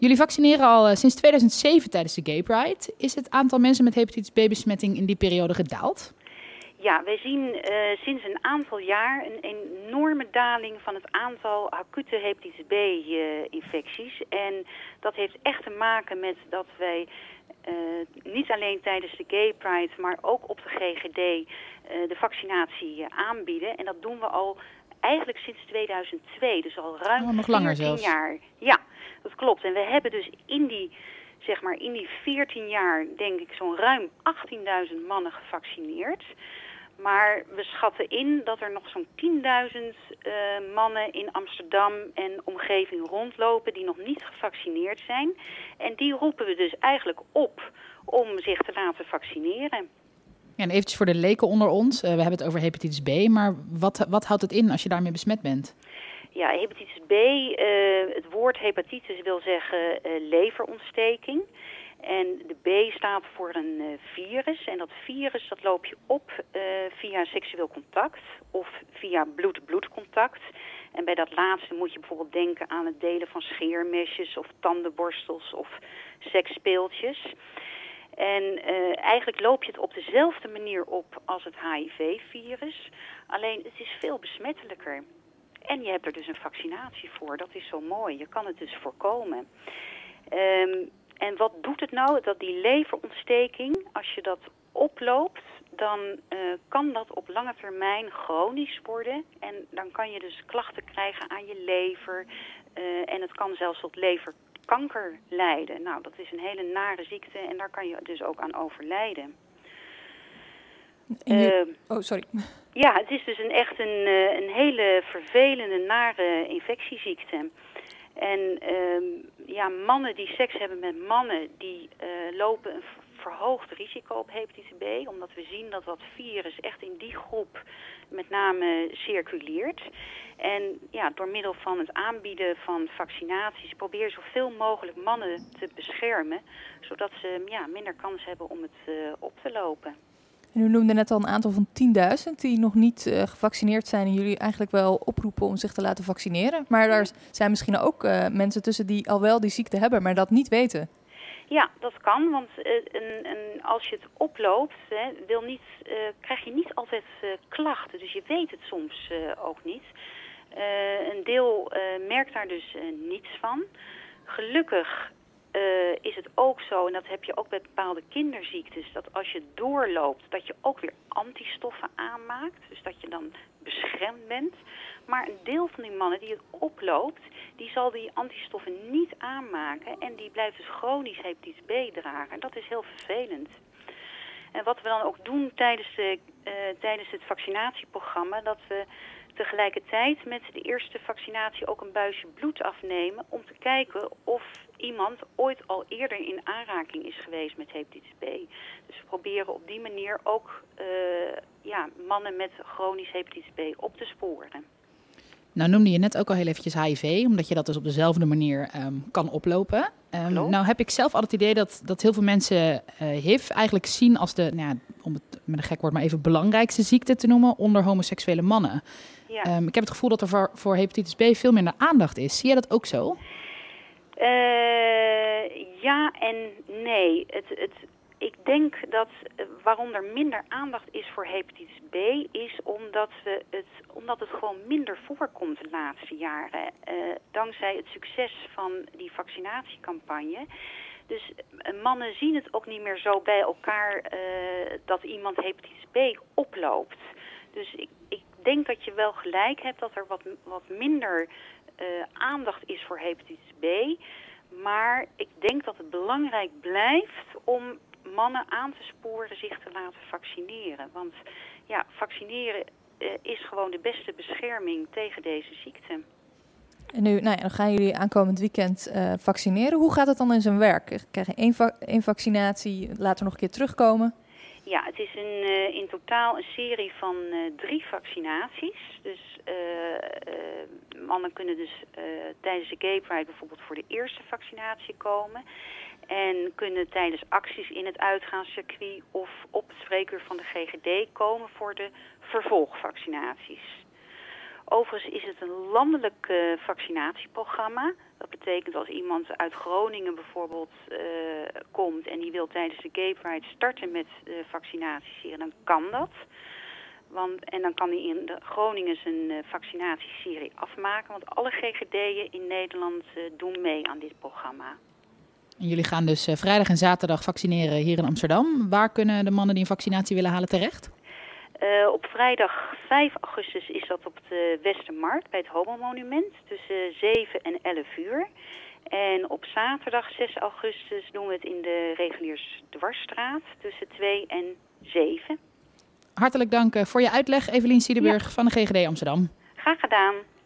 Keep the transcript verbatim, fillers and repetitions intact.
Jullie vaccineren al uh, sinds tweeduizend zeven tijdens de Gay Pride. Is het aantal mensen met hepatitis B-besmetting in die periode gedaald? Ja, wij zien uh, sinds een aantal jaar een enorme daling van het aantal acute hepatitis B-infecties. Uh, en dat heeft echt te maken met dat wij uh, niet alleen tijdens de Gay Pride, maar ook op de G G D uh, de vaccinatie uh, aanbieden. En dat doen we al eigenlijk sinds tweeduizend twee, dus al ruim oh, nog langer veertien zelfs. jaar. Ja, dat klopt. En we hebben dus in die, zeg maar, in die veertien jaar, denk ik, zo'n ruim achttienduizend mannen gevaccineerd. Maar we schatten in dat er nog zo'n tienduizend uh, mannen in Amsterdam en omgeving rondlopen die nog niet gevaccineerd zijn. En die roepen we dus eigenlijk op om zich te laten vaccineren. Ja, en eventjes voor de leken onder ons. Uh, we hebben het over hepatitis B, maar wat, wat houdt het in als je daarmee besmet bent? Ja, hepatitis B, uh, het woord hepatitis wil zeggen uh, leverontsteking. En de B staat voor een uh, virus. En dat virus dat loop je op uh, via seksueel contact of via bloed-bloed contact. En bij dat laatste moet je bijvoorbeeld denken aan het delen van scheermesjes of tandenborstels of seksspeeltjes. En uh, eigenlijk loop je het op dezelfde manier op als het H I V-virus. Alleen het is veel besmettelijker. En je hebt er dus een vaccinatie voor. Dat is zo mooi. Je kan het dus voorkomen. Um, En wat doet het nou? Dat die leverontsteking, als je dat oploopt, dan uh, kan dat op lange termijn chronisch worden. En dan kan je dus klachten krijgen aan je lever. Uh, en het kan zelfs tot leverkanker leiden. Nou, dat is een hele nare ziekte en daar kan je dus ook aan overlijden. Je... Uh, oh, sorry. Ja, het is dus een, echt een, uh, een hele vervelende, nare infectieziekte. En um, ja, mannen die seks hebben met mannen, die uh, lopen een verhoogd risico op hepatitis B. Omdat we zien dat dat virus echt in die groep met name circuleert. En ja, door middel van het aanbieden van vaccinaties probeer je zoveel mogelijk mannen te beschermen. Zodat ze ja, minder kans hebben om het uh, op te lopen. En u noemde net al een aantal van tienduizend die nog niet uh, gevaccineerd zijn en jullie eigenlijk wel oproepen om zich te laten vaccineren. Maar daar zijn misschien ook uh, mensen tussen die al wel die ziekte hebben, maar dat niet weten. Ja, dat kan, want uh, een, een, als je het oploopt, hè, wil niet, uh, krijg je niet altijd uh, klachten. Dus je weet het soms uh, ook niet. Uh, een deel uh, merkt daar dus uh, niets van. Gelukkig Uh, is het ook zo, en dat heb je ook bij bepaalde kinderziektes, dat als je doorloopt, dat je ook weer antistoffen aanmaakt. Dus dat je dan beschermd bent. Maar een deel van die mannen die het oploopt, die zal die antistoffen niet aanmaken. En die blijft dus chronisch hepatitis B dragen. En dat is heel vervelend. En wat we dan ook doen tijdens, de, uh, tijdens het vaccinatieprogramma, dat we tegelijkertijd met de eerste vaccinatie ook een buisje bloed afnemen om te kijken of iemand ooit al eerder in aanraking is geweest met hepatitis B. Dus we proberen op die manier ook uh, ja, mannen met chronisch hepatitis B op te sporen. Nou noemde je net ook al heel eventjes H I V, omdat je dat dus op dezelfde manier um, kan oplopen. Um, nou heb ik zelf al het idee dat, dat heel veel mensen uh, H I V eigenlijk zien als de, nou ja, om het met een gek woord maar even belangrijkste ziekte te noemen, onder homoseksuele mannen. Ja. Um, ik heb het gevoel dat er voor, voor hepatitis B veel minder aandacht is. Zie jij dat ook zo? Uh, ja en nee. Het, het, ik denk dat uh, waarom er minder aandacht is voor hepatitis B is omdat, we het, omdat het gewoon minder voorkomt de laatste jaren. Uh, dankzij het succes van die vaccinatiecampagne. Dus uh, mannen zien het ook niet meer zo bij elkaar uh, dat iemand hepatitis B oploopt. Dus ik, ik denk dat je wel gelijk hebt dat er wat, wat minder uh, aandacht is voor hepatitis B. Maar ik denk dat het belangrijk blijft om mannen aan te sporen zich te laten vaccineren. Want ja, vaccineren uh, is gewoon de beste bescherming tegen deze ziekte. En nu, nou ja, dan gaan jullie aankomend weekend uh, vaccineren. Hoe gaat het dan in zijn werk? Krijg je één, va- één vaccinatie, later nog een keer terugkomen? Ja, het is een, uh, in totaal een serie van uh, drie vaccinaties. Dus uh, uh, mannen kunnen dus uh, tijdens de Gay Pride bijvoorbeeld voor de eerste vaccinatie komen. En kunnen tijdens acties in het uitgaanscircuit of op het spreekuur van de G G D komen voor de vervolgvaccinaties. Overigens is het een landelijk uh, vaccinatieprogramma Dat betekent als iemand uit Groningen bijvoorbeeld uh, komt en die wil tijdens de Gay Pride starten met uh, vaccinatieserie, dan kan dat. Want, en dan kan hij in de Groningen zijn uh, vaccinatieserie afmaken. Want alle G G D'en in Nederland uh, doen mee aan dit programma. En jullie gaan dus uh, vrijdag en zaterdag vaccineren hier in Amsterdam. Waar kunnen de mannen die een vaccinatie willen halen terecht? Uh, op vrijdag vijf augustus is dat op de Westermarkt bij het Homo Monument tussen zeven en elf uur. En op zaterdag zes augustus doen we het in de Reguliers Dwarsstraat tussen twee en zeven. Hartelijk dank voor je uitleg, Evelien Siedenburg ja. van de G G D Amsterdam. Graag gedaan.